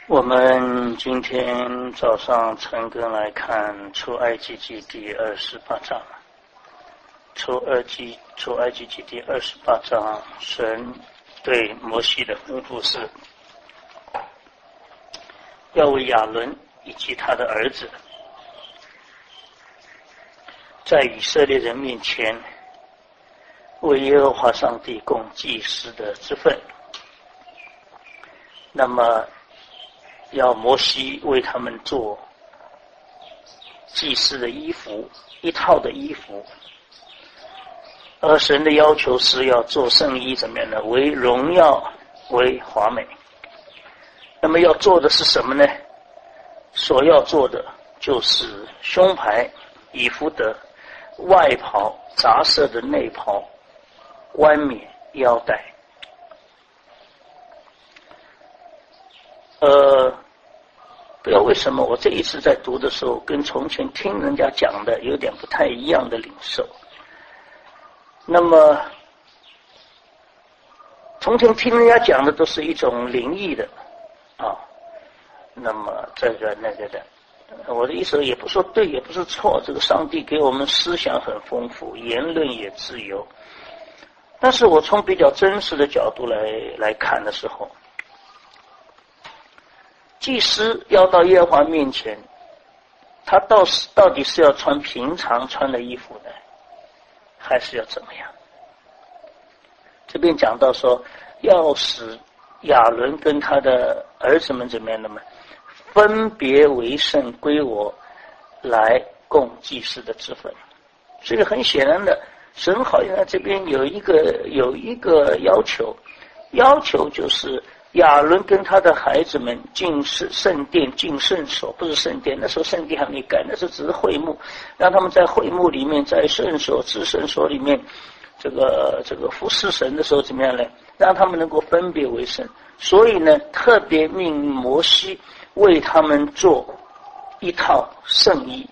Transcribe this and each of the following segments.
我们今天早上陈根来看出埃及记第28章。出埃及记第28章，神对摩西的吩咐是要为亚伦以及他的儿子在以色列人面前为耶和华上帝供祭司的职分。那么要摩西为他们做祭司的衣服，一套的衣服。而神的要求是要做圣衣，怎么样呢？为荣耀，为华美。那么要做的是什么呢？所要做的就是胸牌、以弗得、外袍、杂色的内袍、冠冕、腰带。不知道为什么我这一次在读的时候跟从前听人家讲的有点不太一样的领受。那么从前听人家讲的都是一种灵异的那么这个那个的，我的意思也不说对也不是错，这个上帝给我们思想很丰富，言论也自由。但是我从比较真实的角度来看的时候，祭司要到耶和华面前，他到底是要穿平常穿的衣服呢，还是要怎么样？这边讲到说要使亚伦跟他的儿子们怎么样的嘛，分别为圣归我，来供祭司的职分。所以很显然的，神好像这边有一个要求就是亚伦跟他的孩子们进圣殿，进圣所，不是圣殿，那时候圣殿还没盖，那时候只是会幕，让他们在会幕里面，在圣所、至圣所里面，这个服侍神的时候怎么样呢？让他们能够分别为圣。所以呢，特别命摩西为他们做一套圣衣，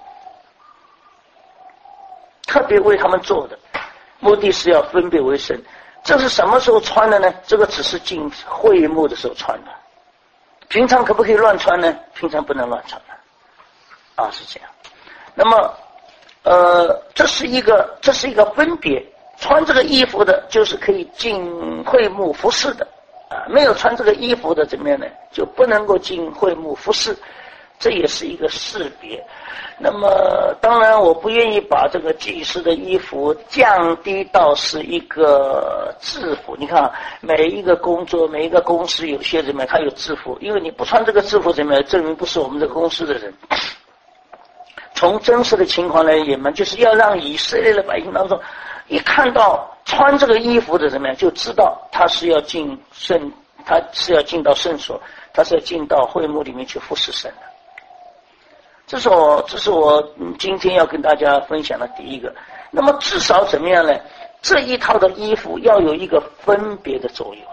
特别为他们做的，目的是要分别为圣。这是什么时候穿的呢？这个只是进会幕的时候穿的，平常可不可以乱穿呢？平常不能乱穿的是这样。那么这是一个分别，穿这个衣服的就是可以进会幕服侍的没有穿这个衣服的怎么样呢？就不能够进会幕服侍，这也是一个识别。那么当然我不愿意把这个祭司的衣服降低到是一个制服。你看每一个工作，每一个公司有些怎么样，他有制服，因为你不穿这个制服怎么样，证明不是我们这个公司的人。从真实的情况来言嘛，就是要让以色列的百姓当中一看到穿这个衣服的怎么样，就知道他是要进到圣所，他是要进到会幕里面去服侍神的。这是我今天要跟大家分享的第一个。那么至少怎么样呢？这一套的衣服要有一个分别的作用，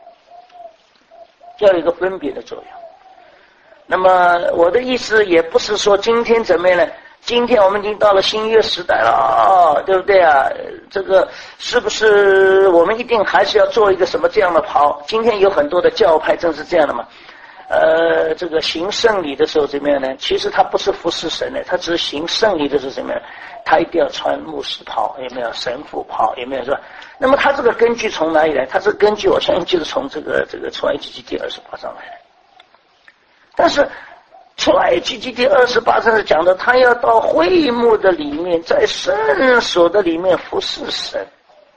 那么我的意思也不是说今天怎么样呢？今天我们已经到了新约时代了对不对啊？这个是不是我们一定还是要做一个什么这样的袍？今天有很多的教派正是这样的嘛。这个行圣礼的时候怎么样呢？其实他不是服侍神的，他只是行圣礼的时候怎么样？他一定要穿牧师袍，有没有神父袍，有没有是吧？那么他这个根据从哪里来？他是根据我相信就是从这个出埃及记第28章来的。但是出埃及记第28章是讲的，他要到会幕的里面，在圣所的里面服侍神。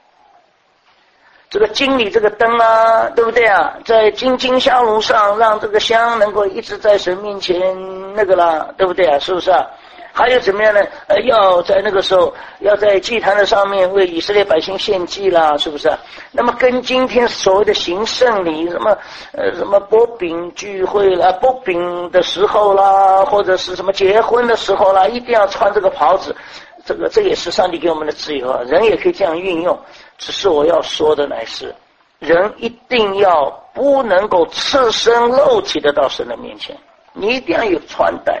这个经理这个灯对不对啊？在金香炉上，让这个香能够一直在神面前那个啦，对不对啊？是不是啊？还有怎么样呢？要在那个时候，要在祭坛的上面为以色列百姓献祭啦，是不是啊？那么跟今天所谓的行圣礼，什么剥饼聚会啦，剥饼的时候啦，或者是什么结婚的时候啦，一定要穿这个袍子。这也是上帝给我们的自由人也可以这样运用。只是我要说的乃是，人一定要不能够赤身露体的到神的面前，你一定要有穿戴。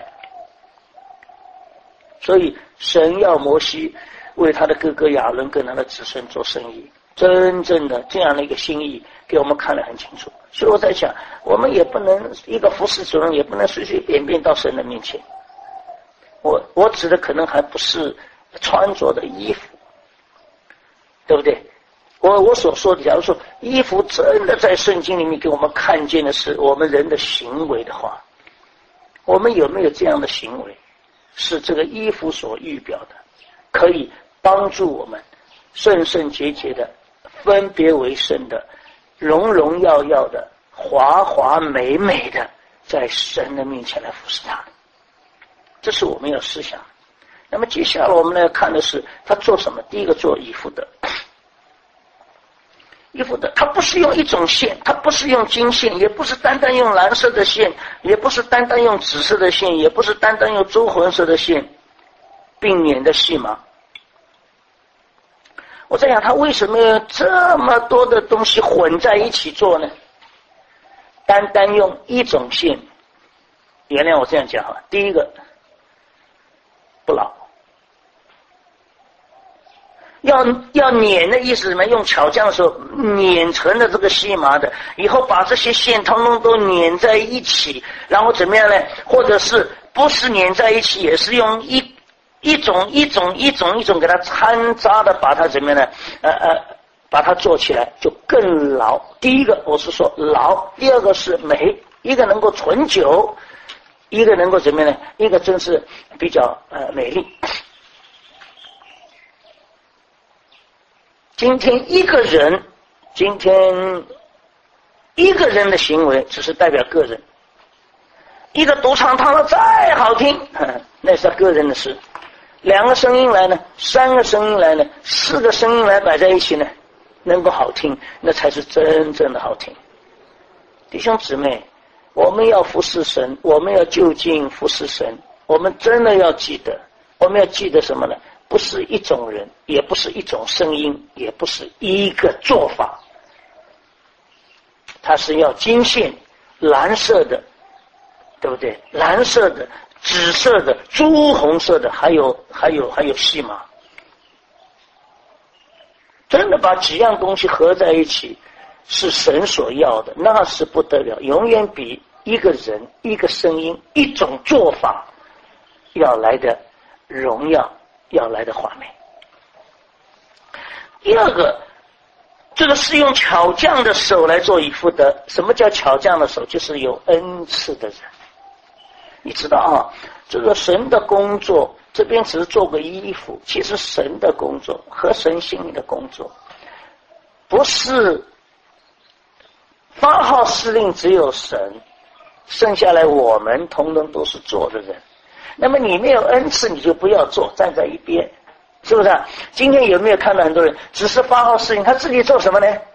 所以神要摩西为他的哥哥亚伦跟他的子孙做生意， 真正的这样的一个心意给我们看得很清楚。所以我在想，我们也不能一个服侍主人也不能随随便便到神的面前。我指的可能还不是穿着的衣服，对不对？我所说的，假如说衣服真的在圣经里面给我们看见的是我们人的行为的话，我们有没有这样的行为，是这个衣服所预表的，可以帮助我们圣圣洁洁的、分别为圣的、荣荣耀耀的、华华美美的，在神的面前来服侍他。这是我们要思想。那么接下来我们来看的是他做什么。第一个做以弗得。以弗得，它不是用一种线，它不是用金线，也不是单单用蓝色的线，也不是单单用紫色的线，也不是单单用朱红色的线，并捻的细麻。我在想，他为什么要这么多的东西混在一起做呢？单单用一种线，原谅我这样讲哈。第一个，不牢。要捻的意思是什么？用巧匠的时候捻成了这个细麻的，以后把这些线通通都捻在一起，然后怎么样呢？或者是不是捻在一起，也是用一种给它掺杂的，把它怎么样呢？把它做起来就更牢。第一个我是说牢，第二个是美，一个能够存久，一个能够怎么样呢？一个真是比较美丽。今天一个人的行为只是代表个人。一个独唱唱得再好听，那是他个人的事。2个声音来呢，3个声音来呢，4个声音来摆在一起呢，能够好听，那才是真正的好听。弟兄姊妹，我们要服侍神，我们要就近服侍神，我们真的要记得，我们要记得什么呢？不是一种人，也不是一种声音，也不是一个做法，它是要金线，蓝色的，对不对？蓝色的、紫色的、朱红色的，还有细麻。真的把几样东西合在一起，是神所要的，那是不得了，永远比一个人、一个声音、一种做法要来的荣耀，要来的华美。第二个，这个是用巧匠的手来做以弗得。什么叫巧匠的手？就是有恩赐的人。你知道啊，这个神的工作，这边只是做个衣服，其实神的工作和神心里的工作，不是发号施令只有神，剩下来我们统统都是做的人。那么你没有恩赐，你就不要做，站在一边，是不是啊？今天有没有看到很多人只是发号施令，他自己做什么呢？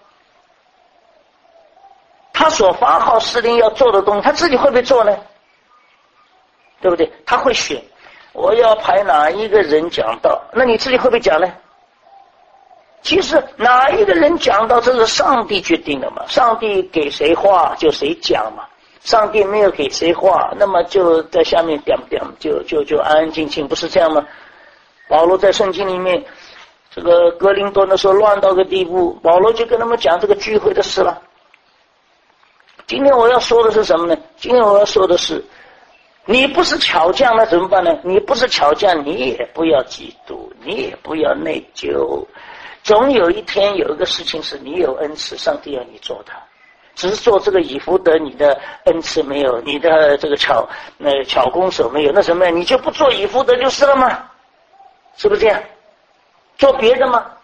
他所发号施令要做的东西，他自己会不会做呢？对不对？他会选，我要派哪一个人讲道，那你自己会不会讲呢？其实哪一个人讲道，这是上帝决定的嘛，上帝给谁话就谁讲嘛。上帝没有给谁话，那么就在下面点点，就安安静静，不是这样吗？保罗在圣经里面，这个哥林多的时候乱到个地步，保罗就跟他们讲这个聚会的事了。今天我要说的是什么呢？今天我要说的是，你不是巧匠，那怎么办呢？你不是巧匠，你也不要嫉妒，你也不要内疚。总有一天有一个事情是你有恩赐，上帝要你做的。只是做这个以弗得，你的恩赐没有，你的这个巧工手没有，那什么呀？你就不做以弗得就是了吗？是不是这样？做别的吗？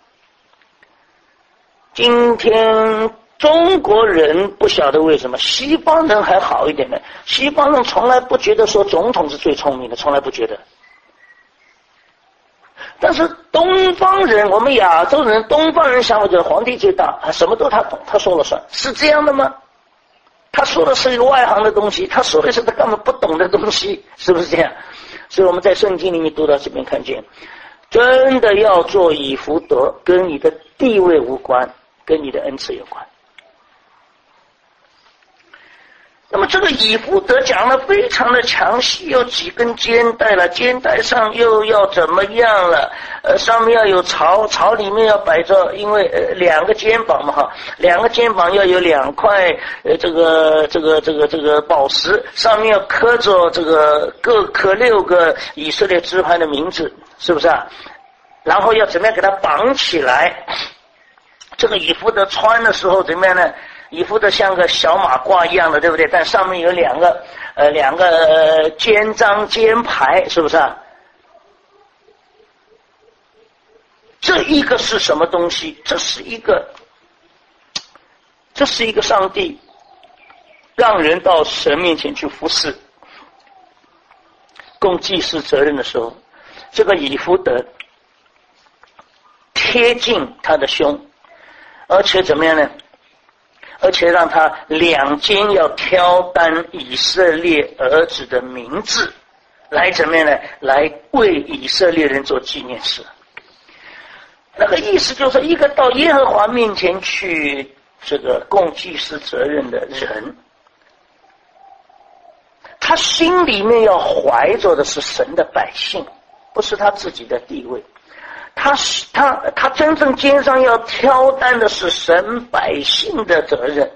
今天中国人不晓得为什么，西方人还好一点呢。西方人从来不觉得说总统是最聪明的，从来不觉得。但是东方人，我们亚洲人，东方人想法就是皇帝最大，什么都他懂，他说了算，是这样的吗？他说的是一个外行的东西，他说的是他根本不懂的东西，是不是这样？所以我们在圣经里面读到这边看见，真的要做以弗得，跟你的地位无关，跟你的恩赐有关。 那么这个以弗得讲的非常的详细，有几根肩带了，肩带上又要怎么样了？上面要有槽，槽里面要摆着，因为两个肩膀嘛哈，两个肩膀要有2块这个宝石，上面要刻着这个各刻6个以色列支派的名字，是不是啊？然后要怎么样给它绑起来？这个以弗得穿的时候怎么样呢？以弗得像个小马褂一样的，对不对？但上面有两个肩章肩牌，是不是啊？这一个是什么东西？这是一个上帝让人到神面前去服侍，供祭司责任的时候，这个以弗得贴近他的胸，而且怎么样呢？而且让他两肩要挑担以色列儿子的名字，来怎么样呢？来为以色列人做纪念事。那个意思就是一个到耶和华面前去这个供祭司责任的人，他心里面要怀着的是神的百姓，不是他自己的地位。他真正肩上要挑担的是神百姓的责任，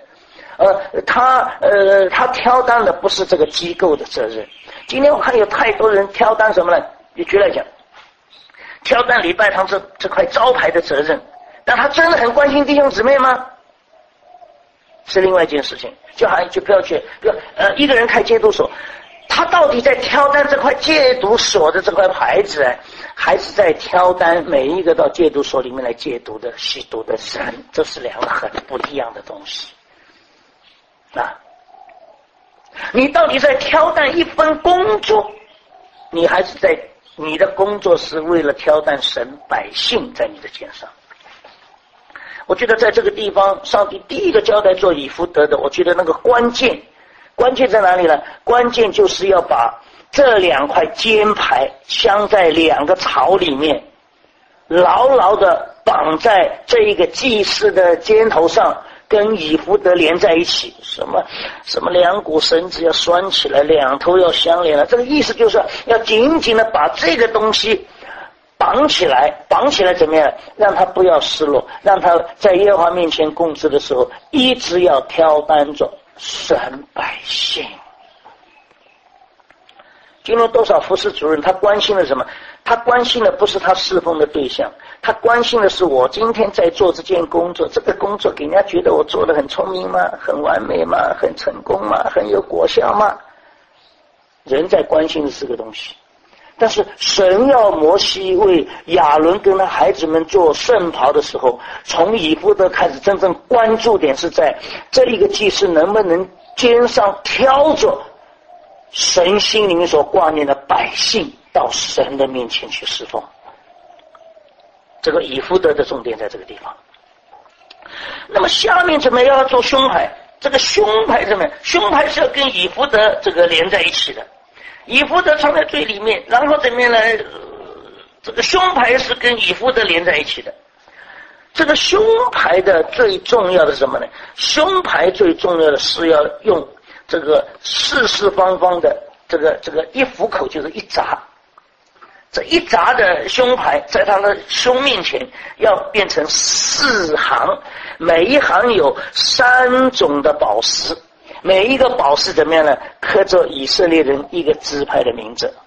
他挑担的不是这个机构的责任。今天我看有太多人挑担什么呢？举例来讲，挑担礼拜堂这块招牌的责任，但他真的很关心弟兄姊妹吗？是另外一件事情。就不要去，一个人开戒毒所，他到底在挑担这块戒毒所的这块牌子，还是在挑担每一个到戒毒所里面来戒毒的吸毒的人？这是两个很不一样的东西啊！你到底在挑担一份工作，你还是在你的工作是为了挑担神百姓在你的肩上？我觉得在这个地方，上帝第一个交代做以弗得的，我觉得那个关键在哪里呢？关键就是要把这2块肩牌镶在2个槽里面，牢牢的绑在这一个祭司的肩头上，跟以弗得连在一起。什么2股绳子要拴起来，2头要相连了。这个意思就是要紧紧的把这个东西绑起来怎么样？让他不要失落，让他在耶和华面前供职的时候，一直要挑担着神百姓。今天多少服侍主任，他关心的什么？他关心的不是他侍奉的对象，他关心的是我今天在做这件工作，这个工作给人家觉得我做得很聪明吗？很完美吗？很成功吗？很有果效吗？人在关心的是个东西。但是神要摩西为亚伦跟他孩子们做圣袍的时候，从以弗得开始，真正关注点是在这一个祭司能不能肩上挑着神心里面所挂念的百姓到神的面前去侍奉。这个以弗得的重点在这个地方。那么下面怎么样要做胸牌？这个胸牌怎么样？胸牌是要跟以弗得这个连在一起的。以弗得藏在最里面，然后怎么样呢？这个胸牌是跟以弗得连在一起的。这个胸牌的最重要的是什么呢？胸牌最重要的是要用这个四四方方的这个一虎口，就是一闸，这一闸的胸牌在他的胸面前要变成4行，每一行有3种的宝石，每一个宝石怎么样呢？刻着以色列人一个支派的名字。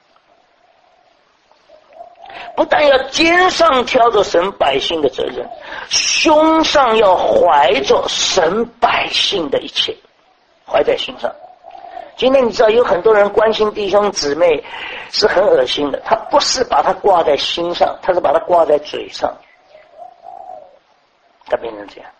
不但要肩上挑着神百姓的责任，胸上要怀着神百姓的一切，怀在心上。今天你知道有很多人关心弟兄姊妹是很恶心的，他不是把它挂在心上，他是把它挂在嘴上，他变成这样。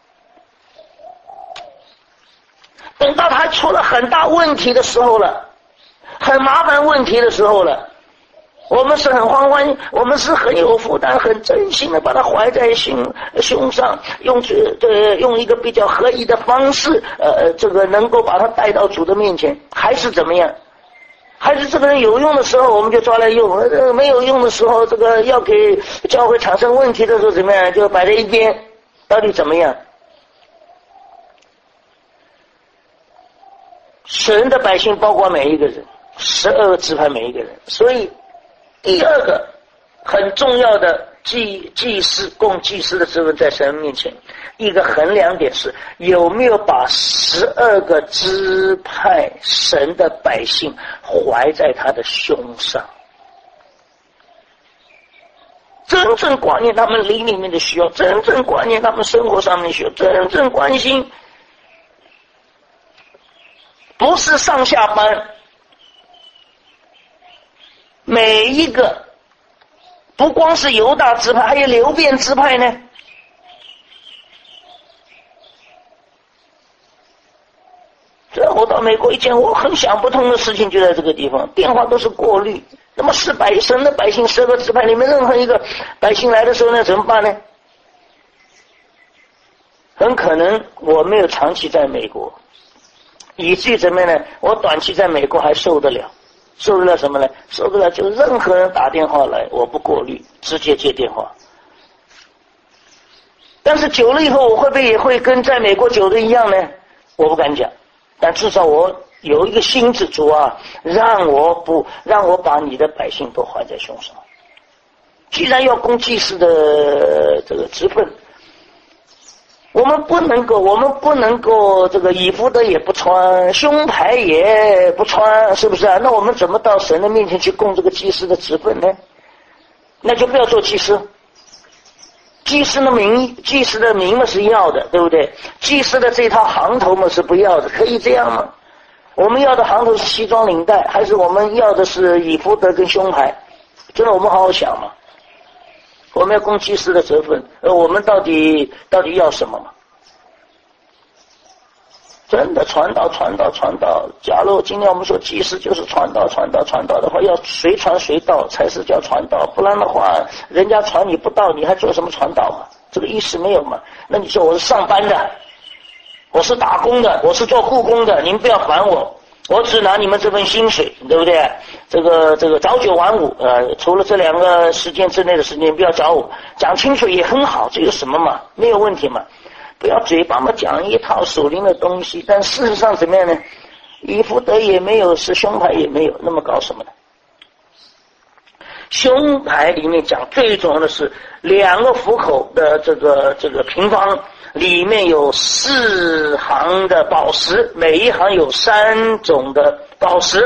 等到他出了很大问题的时候了，很麻烦问题的时候了，我们是很欢，我们是很有负担，很真心的把它怀在胸上，用一个比较合宜的方式，这个能够把它带到主的面前，还是怎么样？还是这个人有用的时候我们就抓来用，没有用的时候，这个要给教会产生问题的时候怎么样？就摆在一边，到底怎么样？ 神的百姓包括每一个人，12个支派每一个人。所以第二个很重要的祭司供祭司的职分在神面前，一个衡量点是有没有把12个支派神的百姓怀在他的胸上，真正挂念他们灵里面的需要，真正挂念他们生活上面的需要，真正关心，不是上下班，每一个不光是犹大支派，还有流便支派呢。这我到美国一见，我很想不通的事情就在这个地方，电话都是过滤。那么神的百姓12个支派里面任何一个百姓来的时候呢，怎么办呢？很可能我没有长期在美国，以至于怎么样呢？我短期在美国还受得了。受得了什么呢？受得了就任何人打电话来，我不过滤，直接接电话。但是久了以后，我会不会也会跟在美国久的一样呢？我不敢讲，但至少我有一个心知足啊，让我把你的百姓都怀在胸上。既然要供祭司的这个职分，我们不能够这个以弗得也不穿，胸牌也不穿，是不是啊？那我们怎么到神的面前去供这个祭司的职分呢？那就不要做祭司。祭司的名嘛是要的，对不对？祭司的这套行头嘛是不要的，可以这样吗？我们要的行头是西装领带，还是我们要的是以弗得跟胸牌？真的，我们好好想嘛。我们要供祭司的责分，我们到底要什么嘛？真的传道。假如今天我们说祭司就是传道的话，要随传随到才是叫传道，不然的话，人家传你不到，你还做什么传道嘛？这个意思没有嘛？那你说我是上班的，我是打工的，我是做故宫的，你们不要烦我。我只拿你们这份薪水，对不对？这个早9晚5，除了这2个时间之内的时间，不要找我，讲清楚也很好，这有什么嘛？没有问题嘛？不要嘴巴嘛讲一套属灵的东西，但事实上怎么样呢？以弗得也没有，是胸牌也没有，那么搞什么呢？胸牌里面讲最重要的是2个虎口的这个平方。里面有4行的宝石，每一行有3种的宝石，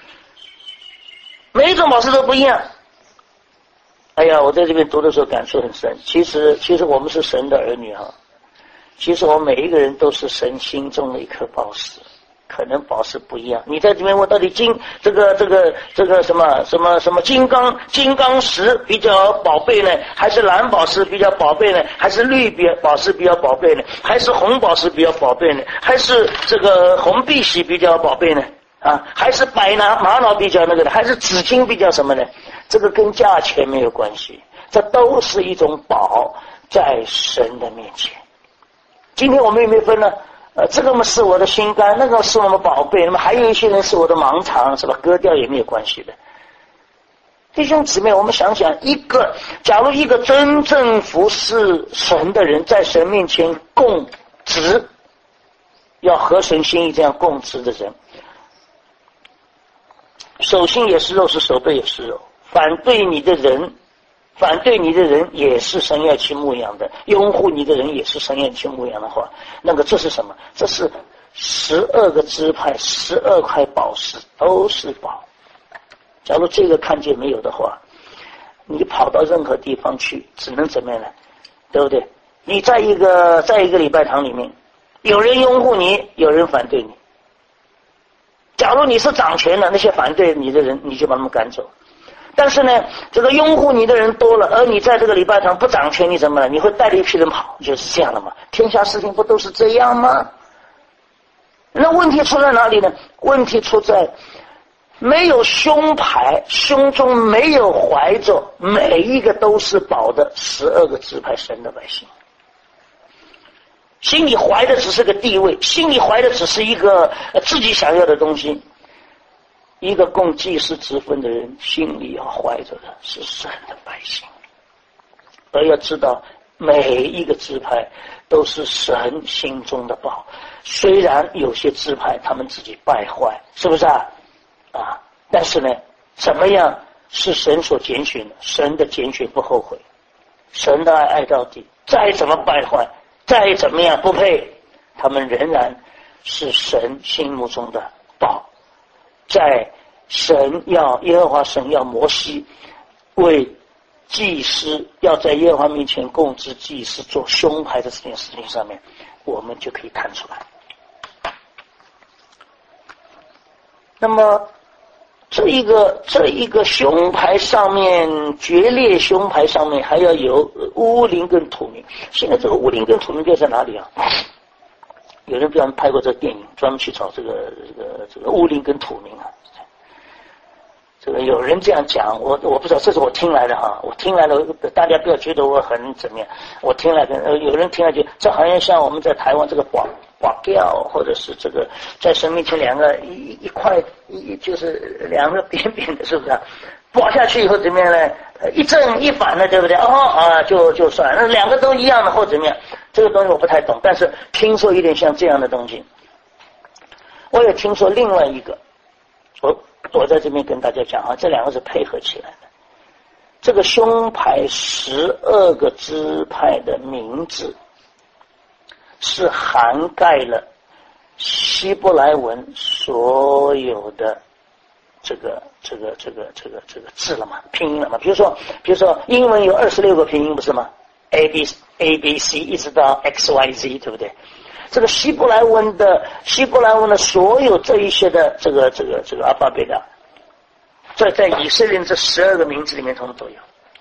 每一种宝石都不一样。哎呀，我在这边读的时候感触很深。其实我们是神的儿女啊，其实我们每一个人都是神心中的一颗宝石，可能宝石不一样。你在这边问到底这个什么金刚石比较宝贝呢，还是蓝宝石比较宝贝呢，还是绿宝石比较宝贝呢，还是红宝石比较宝贝呢，还是这个红碧玺比较宝贝呢？啊，还是玛瑙比较那个的，还是紫金比较什么呢？这个跟价钱没有关系，这都是一种宝在神的面前。今天我们有没有分呢？这个嘛是我的心肝，那个是我们宝贝，那么还有一些人是我的盲肠，是吧？割掉也没有关系的。弟兄姊妹，我们想想，假如一个真正服侍神的人，在神面前供职，要合神心意这样供职的人，手心也是肉，是手背也是肉，反对你的人也是神要去牧养的，拥护你的人也是神要去牧养的话，那个这是什么？这是12个支派，12块宝石都是宝。假如这个看见没有的话，你跑到任何地方去，只能怎么样呢？对不对？你在一个礼拜堂里面，有人拥护你，有人反对你。假如你是掌权的，那些反对你的人，你就把他们赶走。但是呢，这个拥护你的人多了，而你在这个礼拜堂不掌权，你怎么了？你会带着一批人跑，就是这样的嘛。天下事情不都是这样吗？那问题出在哪里呢？问题出在没有胸牌，胸中没有怀着每一个都是宝的12个支派神的百姓，心里怀的只是个地位，心里怀的只是一个自己想要的东西。一个供祭司职分的人，心里要怀着的是神的百姓，而要知道每一个支派都是神心中的宝。虽然有些支派他们自己败坏，是不是啊？但是呢，怎么样是神所拣选的？神的拣选不后悔，神的爱到底。再怎么败坏，再怎么样不配，他们仍然是神心目中的宝。在耶和华神要摩西为祭司要在耶和华面前供职祭司做胸牌的这件事情上面，我们就可以看出来。那么这一个胸牌上面，决裂胸牌上面还要有乌灵跟土明。现在这个乌灵跟土明就在哪里啊？有人专门拍过这个电影，专门去找这个乌灵跟土明啊。这个有人这样讲，我不知道，这是我听来的哈，我听来的，大家不要觉得我很怎么样，我听来的，有人听来就这好像像我们在台湾这个挂吊，或者是这个在神面前两个一块就是两个扁扁的，是不是啊？挂下去以后怎么样呢？一正一反的，对不对？就算那两个都一样的或怎么样，这个东西我不太懂，但是听说有点像这样的东西。我也听说另外一个，我在这边跟大家讲啊，这两个是配合起来的。这个胸牌12个支派的名字是涵盖了希伯来文所有的这个字了嘛，拼音了嘛。比如说英文有26个拼音不是吗？ A B C 一直到 X Y Z， 对不对？这个希伯来文的所有这一些的这个阿巴贝的，在以色列这12个名字里面统统都有。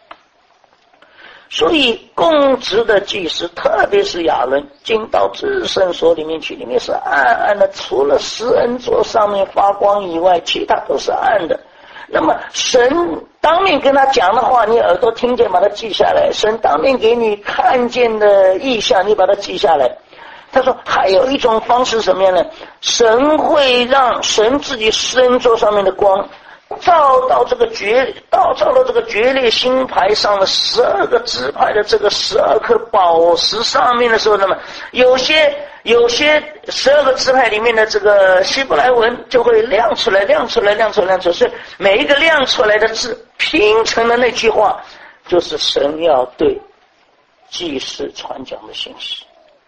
所以供职的祭司，特别是亚伦进到至圣所里面去，里面是暗暗的，除了施恩座上面发光以外，其他都是暗的。那么神当面跟他讲的话，你耳朵听见把它记下来，神当面给你看见的意象，你把它记下来。他说还有一种方式什么样呢？神会让神自己施恩座上面的光照到这个决裂星牌上的12个支派的这个12颗宝石上面的时候，那么有些12个支派里面的这个希伯来文就会亮出来，所以每一个亮出来的字拼成的那句话，就是神要对祭司传讲的信息。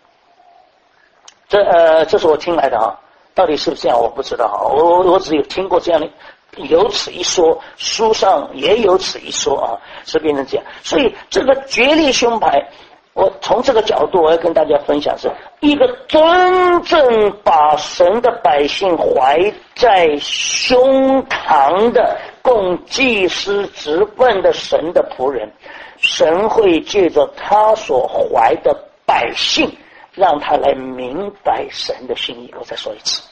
这是我听来的啊，到底是不是这样我不知道啊，我只有听过这样的，有此一说，书上也有此一说啊，是变成这样。所以这个决裂胸牌，我从这个角度我要跟大家分享，是一个真正把神的百姓怀在胸膛的供祭司职分的神的仆人，神会借着他所怀的百姓，让他来明白神的心意。我再说一次，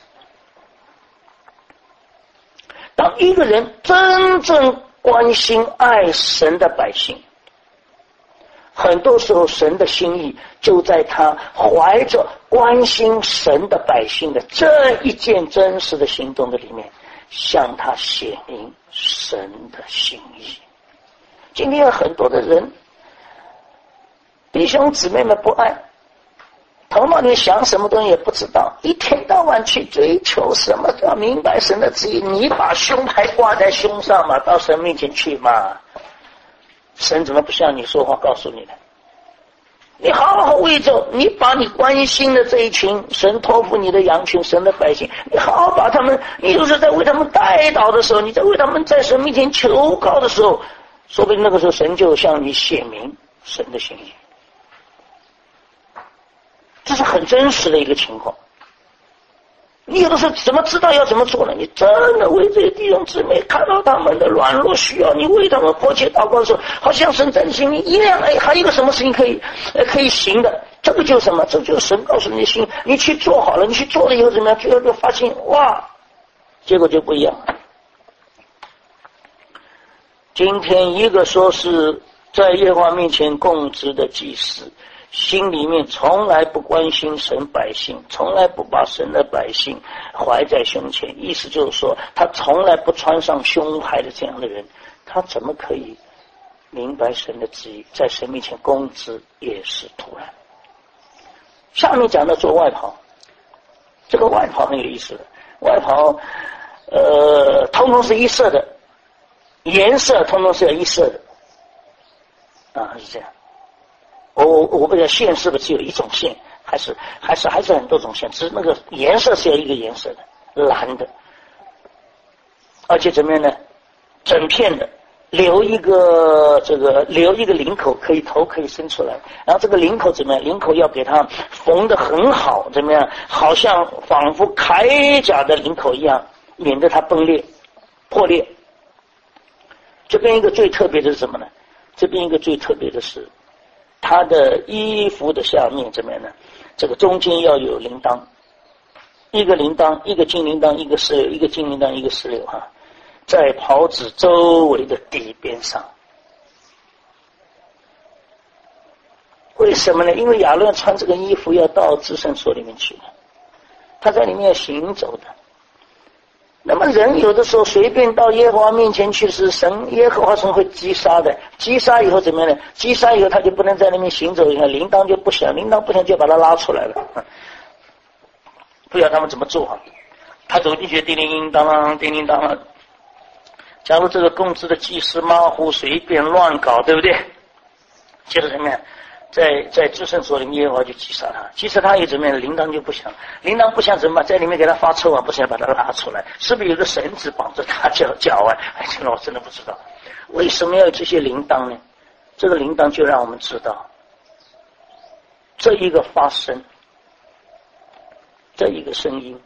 当一个人真正关心爱神的百姓，很多时候神的心意就在他怀着关心神的百姓的这一件真实的行动的里面，向他显明神的心意。今天有很多的人，弟兄姊妹们不爱，头脑里想什么东西也不知道，一天到晚去追求什么都要明白神的旨意。你把胸牌挂在胸上嘛，到神面前去嘛，神怎么不向你说话告诉你呢？你好好为着你把你关心的这一群神托付你的羊群，神的百姓，你好好把他们，你就是在为他们代祷的时候，你在为他们在神面前求告的时候，说不定那个时候神就向你显明神的心意。这是很真实的一个情况。你有的时候怎么知道要怎么做呢？你真的为这些弟兄姊妹看到他们的软弱需要，你为他们迫切祷告的时候，好像神在心里一样，还有一个什么事情可以行的，这个就是什么？这就是神告诉你的心，你去做好了，你去做了以后怎么样？最后就发现哇，结果就不一样了。今天一个说是在耶和华面前供职的祭司，心里面从来不关心神百姓，从来不把神的百姓怀在胸前，意思就是说他从来不穿上胸牌的这样的人，他怎么可以明白神的旨意，在神面前公之也是徒然。下面讲到做外袍，这个外袍很有意思的，外袍通通是一色的，颜色通通是要一色的啊，是这样。我不知道线是不是只有一种线，还是很多种线，只是那个颜色是要一个颜色的，蓝的，而且怎么样呢？整片的，留一个领口，头可以伸出来，然后这个领口怎么样？领口要给它缝得很好，怎么样？好像仿佛铠甲的领口一样，免得它崩裂、破裂。这边一个最特别的是什么呢？这边一个最特别的是，他的衣服的下面怎么样呢？这个中间要有铃铛，一个铃铛，一个金铃铛，一个石榴，一个金铃铛，一个石榴哈，在袍子周围的底边上。为什么呢？因为亚伦穿这个衣服要到至圣所里面去的，他在里面要行走的。那么人有的时候随便到耶和华面前去，是神耶和华神会击杀的，击杀以后怎么样呢？击杀以后他就不能在那边行走，铃铛就不响，铃铛不响就把他拉出来了。不知道他们怎么做啊？他走进去叮铃当啷叮铃当啷。假如这个公职的祭司马虎随便乱搞，对不对？接着怎么样？在至圣所里面，耶和华就击杀他，击杀他又怎么样？铃铛就不响，铃铛不响怎么办？在里面给他发臭啊，不是要把他拉出来？是不是有个绳子绑着他脚啊？哎，这个我真的不知道，为什么要有这些铃铛呢？这个铃铛就让我们知道，这一个发声，这一个声音，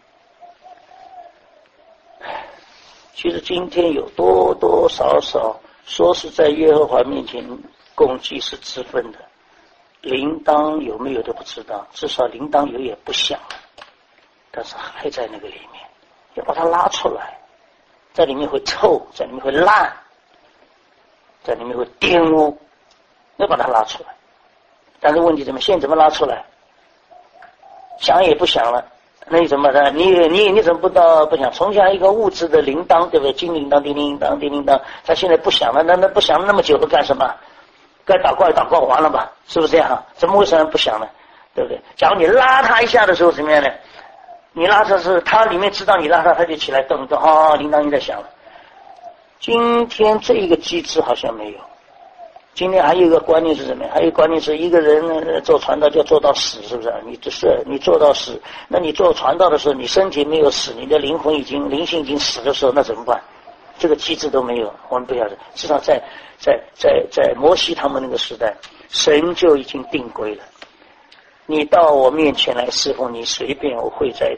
其实今天有多多少少说是在耶和华面前供祭是之分的。铃铛有没有都不知道，至少铃铛有也不响了，但是还在那个里面，要把它拉出来，在里面会臭，在里面会烂，在里面会玷污，要把它拉出来。但是问题现在怎么拉出来？响也不响了，那你怎么办？你怎么不响？从前一个物质的铃铛，对不对？金铃铛、叮铃铛、叮铃铛，它现在不响了，那不响了那么久了干什么？该祷告也祷告完了吧，是不是这样？怎么为什么不响呢？对不对？假如你拉他一下的时候怎么样呢？你拉他是他里面知道你拉他，他就起来动一动，铃铛又在响了。今天这一个机制好像没有。今天还有一个观念是什么？还有一个观念是一个人做传道就要做到死，是不是？你做到死，那你做传道的时候，你身体没有死，你的灵性已经死的时候，那怎么办？这个机制都没有，我们不要的。至少在摩西他们那个时代，神就已经定规了。你到我面前来侍奉，你随便，我会在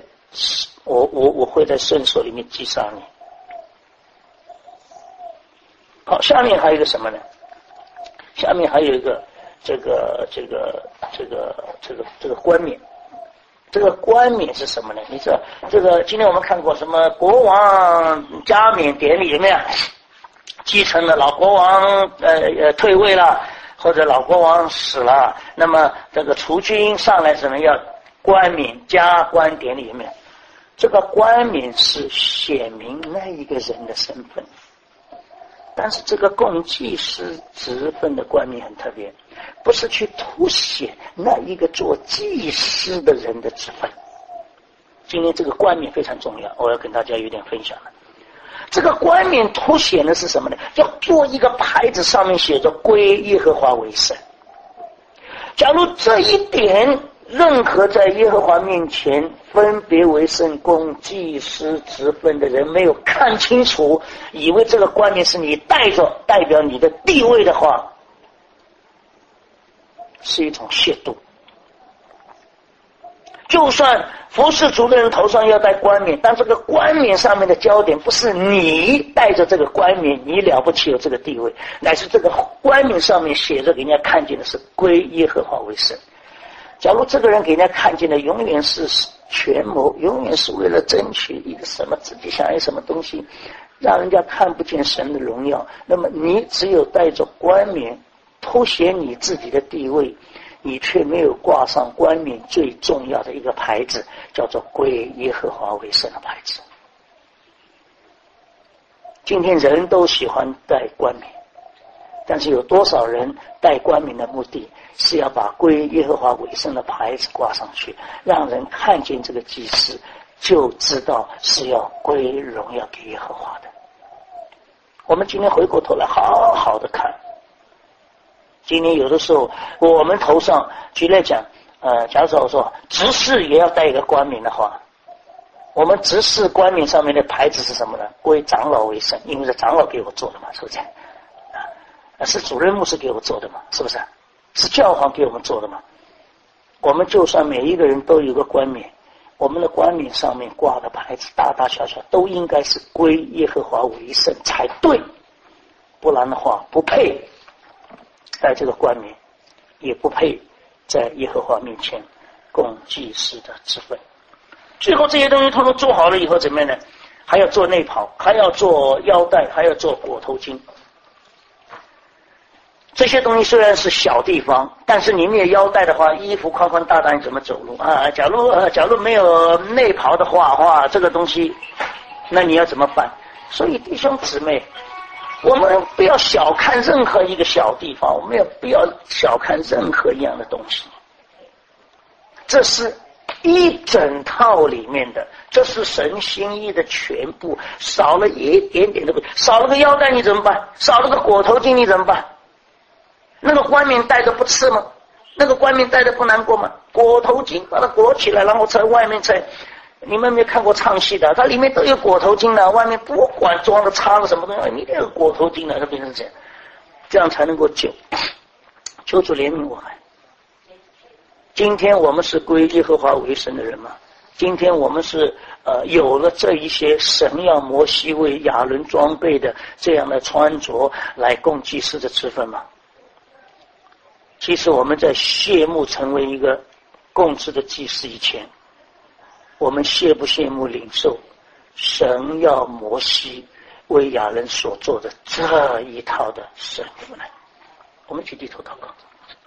圣所里面击杀你。好，下面还有一个什么呢？下面还有一个这个冠冕。这个冠冕是什么呢？你知道这个今天我们看过什么国王加冕典礼有没有？继承了老国王退位了，或者老国王死了，那么这个储君上来怎么要冠冕加冠典礼有没有？这个冠冕是显明那一个人的身份，但是这个供祭司职分的冠冕很特别，不是去凸显那一个做祭司的人的职分。今天这个冠冕非常重要，我要跟大家有点分享了。这个冠冕凸显的是什么呢？要做一个牌子，上面写着归耶和华为圣。假如这一点任何在耶和华面前分别为圣供祭司职分的人没有看清楚，以为这个冠冕是你带着代表你的地位的话，是一种亵渎。就算服侍主的人头上要戴冠冕，但这个冠冕上面的焦点不是你带着这个冠冕你了不起有这个地位，乃是这个冠冕上面写着给人家看见的是归耶和华为圣。假如这个人给人家看见的永远是权谋，永远是为了争取一个什么自己想要什么东西，让人家看不见神的荣耀，那么你只有带着冠冕凸显你自己的地位，你却没有挂上冠冕最重要的一个牌子，叫做归耶和华为圣的牌子。今天人都喜欢戴冠冕， 但是有多少人戴冠冕的目的是要把归耶和华为圣的牌子挂上去，让人看见这个祭司就知道是要归荣耀给耶和华的。我们今天回过头来好好的看，今天有的时候我们头上举例讲，假如说我说执事也要戴一个冠冕的话，我们执事冠冕上面的牌子是什么呢？归长老为圣，因为是长老给我做的嘛，是不是？是主任牧师给我做的嘛，是不是？是教皇给我们做的嘛。我们就算每一个人都有个冠冕，我们的冠冕上面挂的牌子大大小小都应该是归耶和华为圣才对，不然的话不配戴这个冠冕，也不配在耶和华面前供祭司的职分。最后这些东西他们做好了以后怎么样呢？还要做内袍，还要做腰带，还要做裹头巾。这些东西虽然是小地方，但是你没有腰带的话，衣服宽宽大大，你怎么走路啊？假如没有内袍的话，这个东西，那你要怎么办？所以弟兄姊妹，我们不要小看任何一个小地方，我们也不要小看任何一样的东西。这是一整套里面的，这是神心意的全部。少了一点点的，少了个腰带你怎么办？少了个裹头巾你怎么办？那个冠冕戴着不吃吗？那个冠冕戴着不难过吗？裹头巾把它裹起来，然后在外面在，你们没有看过唱戏的，它里面都有裹头巾的，外面不管装的插了什么东西，你得有裹头巾的，它变成这样，这样才能够救。求主怜悯我们。今天我们是归耶和华为圣的人吗？今天我们是有了这一些神要摩西为亚伦装备的这样的穿着来供祭司的职分吗？其实我们在谢幕成为一个供职的祭司以前，我们谢不谢幕领受神要摩西为亚伦所做的这一套的神服呢？我们去低头祷告。